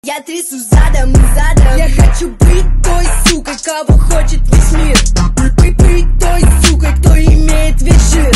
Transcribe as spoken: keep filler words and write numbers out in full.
Я трясу задом и задом. Я хочу быть той сукой, кого хочет весь мир. Быть той сукой, кто имеет весь жир.